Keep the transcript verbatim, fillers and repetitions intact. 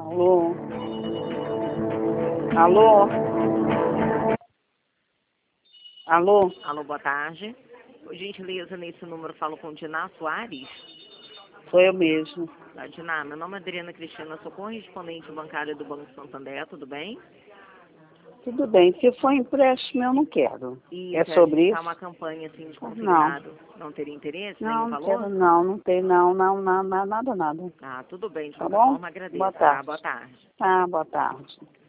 Alô? Alô? Alô? Alô, boa tarde. Por gentileza, nesse número falo com Diná Soares. Sou eu mesmo. Tá, Diná, meu nome é Adriana Cristina, sou correspondente bancária do Banco Santander, tudo bem? Tudo bem. Se for empréstimo, eu não quero. E É sobre tá isso? uma campanha assim de Não. consignado. Não teria interesse, nem Não, o não valor? quero não. Não tem não, não, não, não, nada, nada. Ah, tudo bem, de Tá qualquer bom? forma agradeço. Boa Tá, tarde. boa tarde. Tá, boa tarde.